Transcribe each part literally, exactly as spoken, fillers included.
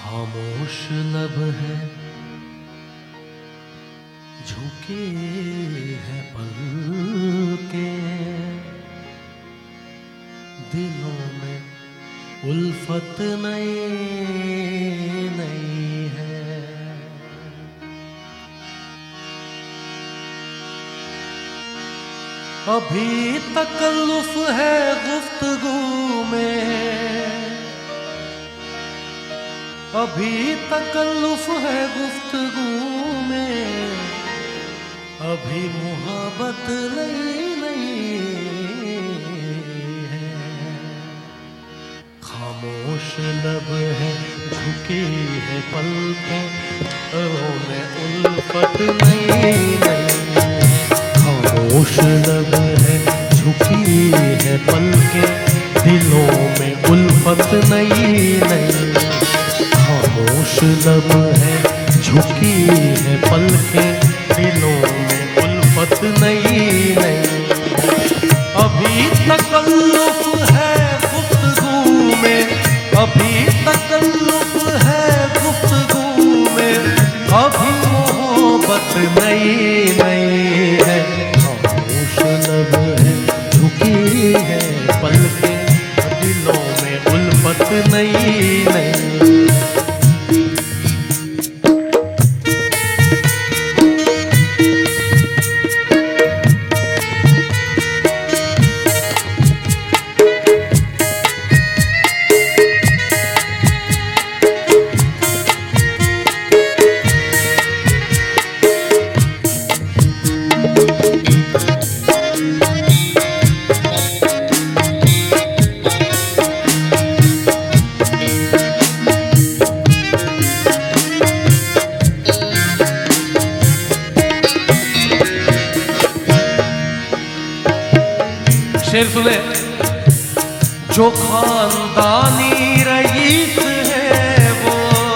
खामोश लब है, झुके हैं पलकें, दिलों में उल्फत नई नई है। अभी तकल्लुफ है गुफ्तगू में, अभी तकल्लुफ है गुफ्तगू में, अभी मोहब्बत नई नई है। खामोश लब है, झुकी है पलकें, दिलों में उल्फत नई नई है। खामोश लब है, झुकी है पलकें, दिलों में उल्फत नई नई। खामोश लब है, झुकी है पलकें, दिलों में उल्फत नई नई। अभी तकल्लुफ है गुफ्तगू में, अभी तकल्लुफ है गुफ्तगू में, अभी मोहब्बत नई नई है। खामोश लब है, झुकी है पलकें, दिलों में उल्फत नई नई। शेर सुने। जो खानदानी रईस है वो,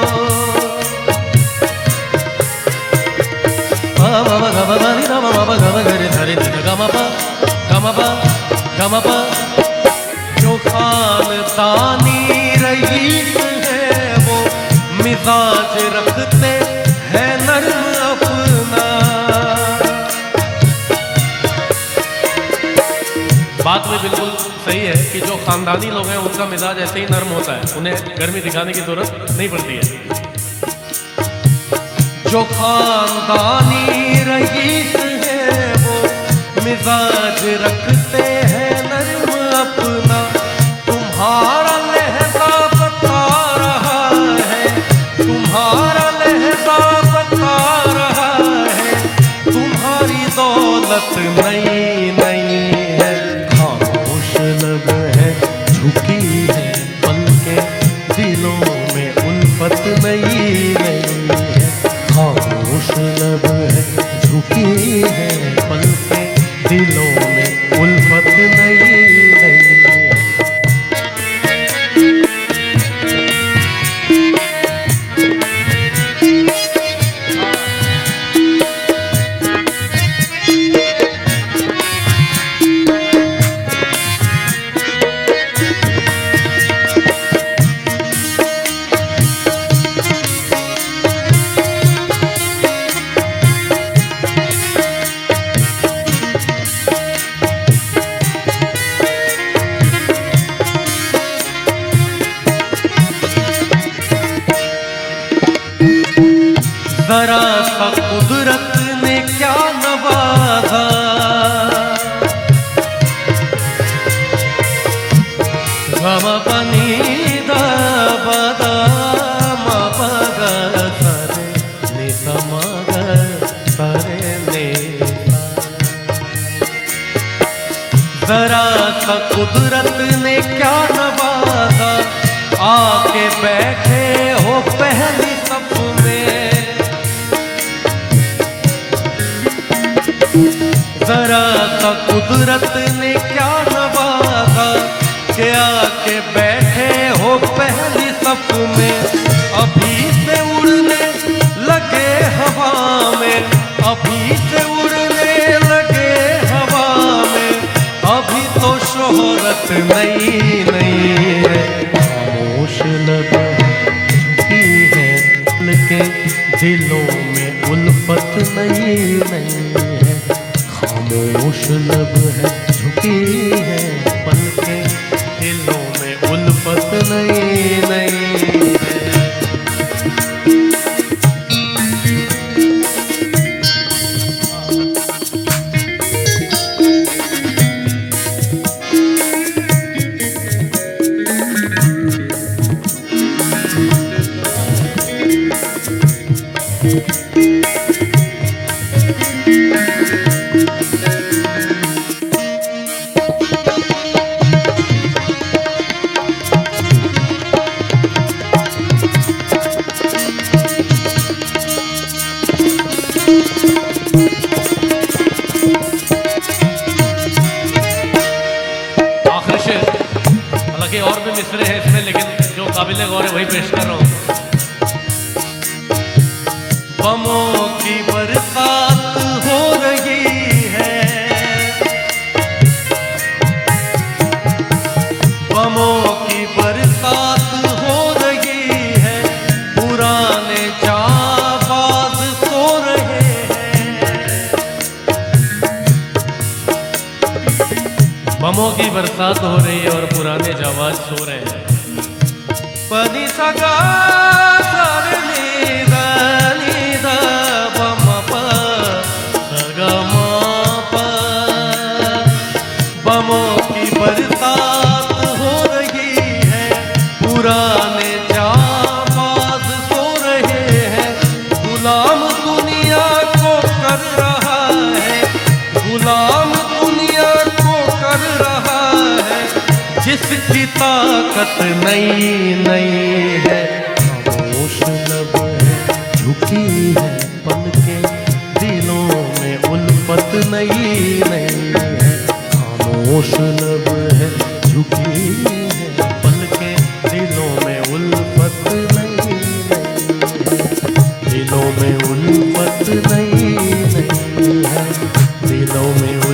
जो खानदानी रईस है वो, मिजाज रखते हैं नर्म अपना। बात में बिल्कुल सही है कि जो खानदानी लोग हैं उनका मिजाज ऐसे ही नर्म होता है, उन्हें गर्मी दिखाने की जरूरत नहीं पड़ती है। जो खानदानी रईस है वो, मिजाज रखते हैं नर्म अपना। तुम्हारा लहजा बता रहा है, तुम्हारा लहजा बता रहा है, तुम्हारी दौलत नई नई है। लब है, झुकी है पलकें, दिलों में उल्फत नई नई है। खामोश लब है, झुकी है पलकें, दिलों में उल्फत नई नई है। जरा सा कुदरत ने क्या नवाजा, गम पनी दा बदा मा पगा सरे नि समग सरे ने। जरा सा कुदरत ने क्या नवाजा, आके बैठे हो पहली सफ में। जरा सा कुदरत ने क्या नवाजा, के आके बैठे हो पहली सफ में। अभी से उड़ने लगे हवा में, अभी से उड़ने लगे हवा में, अभी तो शोहरत नई नई है। खामोश लब, झुकी के दिलों में उल्फत नहीं नहीं है, खामोश लब है झुकी है पलके, दिलों में उल्फत नहीं नहीं है। हालांकि और भी मिसरे हैं इसमें, लेकिन जो काबिल गौर है वही पेश कर रहा हूँ। बमों की बरसात हो रही है, बमों की बरसात हो रही है, पुराने जाबाज सो रहे हैं। बमों की बरसात हो रही है और पुराने जाबाज सो रहे हैं। पनी सगा सारे नीदा नीदा बम प सगा मा प। बमों की बरसात हो रही है, पुराने जाबाज सो रहे हैं। गुलाम दुनिया को कर रहा है, गुलाम दुनिया को कर रहा है, जिसकी ताकत नहीं नहीं है। खामोश लब है झुकी है पलके, दिलों में उल्फत नहीं नहीं है। खामोश लब है झुकी है पलके, दिलों में उल्फत नहीं नहीं है। दिलों में उल्फत नहीं नहीं है, दिलों में